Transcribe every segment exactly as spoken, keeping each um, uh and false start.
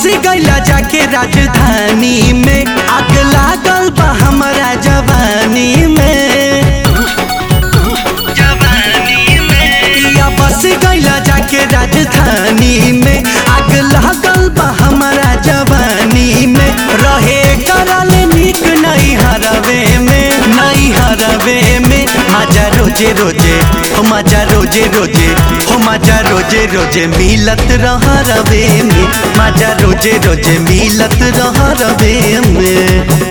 गईला जाके राजधानी में, आग लागल बा हमारा जवानी में। जवानी में या बस गईला जाके राजधानी में, आग लागल बा हमारा जवानी में। रहे करल निक नहीं हरवे में, नहीं हरवे में। मजा रोजे रोजे हो, मजा रोजे रोजे हो, मजा रोजे रोजे मिलत रह रवे में, मजा रोजे रोजे मिलत रह रवे में।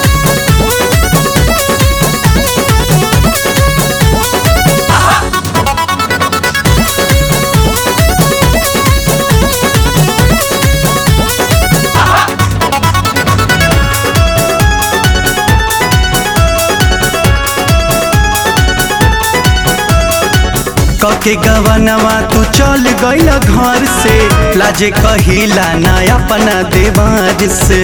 कके गवनवा तू चल गईला घर से, लाजे कहिला ना अपना देवाज से।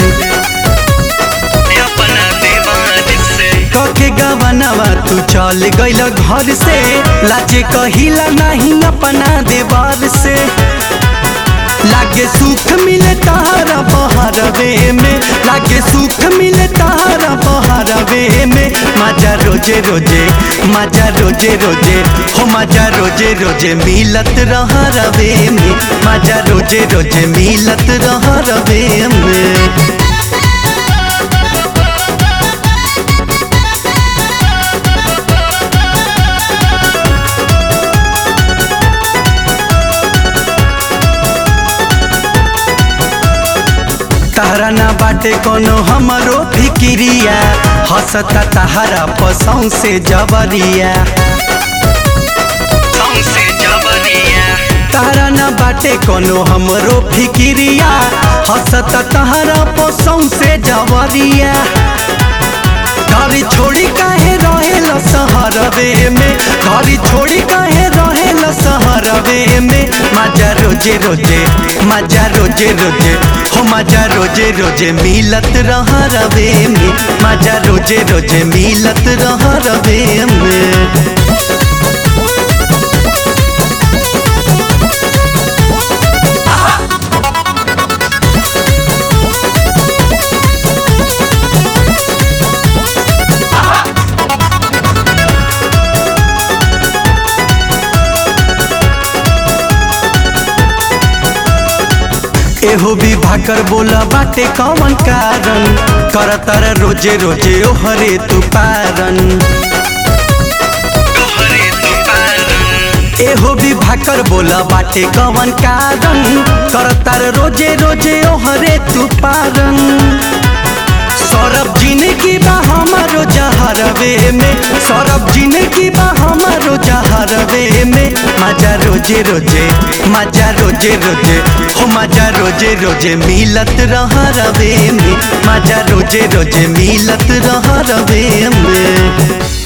अपना देवाज से कके गवनवा तू चल गईला घर से, लाजे कहिला नहीं अपना देवार से। लागे सुख मिले तारा बहरवे में, लागे सुख मिले तारा बहरवे में। मजा रोजे रोजे, मजा रोजे रोजे हो, मजा रोजे रोजे मिलत रह रवे में, मजा रोजे रोजे मिलत रह रवे में। तारा ना बाटे कोनो हमरो फिकिरिया, हंसता तहारा पसौं से जबरिया। तारा ना बाटे कोनो हमरो फिकिरिया, हंसता तहारा पसौं से जबरिया। घर छोड़ी काहे रहेला सहरवे में, घर छोड़ी काहे रहेला सहरवे में। मजा रोजे रोजे, मजा रोजे रोजे हो, मजा रोजे रोजे मिलत रह रवे में, मजा रोजे रोजे मिलत रह रवे में। एहो भी भाकर बोला बाटे कौन कारण, करतर रोजे रोजे ओहरे तू पारन। एहो भी भाकर बोला बाटे कौन कारण, करतर रोजे रोजे ओहरे तू पारन। सौरभ जिंदगी बा हमारो जहरवे में, सौरभ जिंदगी बा हमारो जहरवे में। मजा रोजे रोजे, मजा रोजे रोजे हो, मजा रोजे रोजे मिलत रह रवे में, मजा रोजे रोजे मिलत रह रवे में।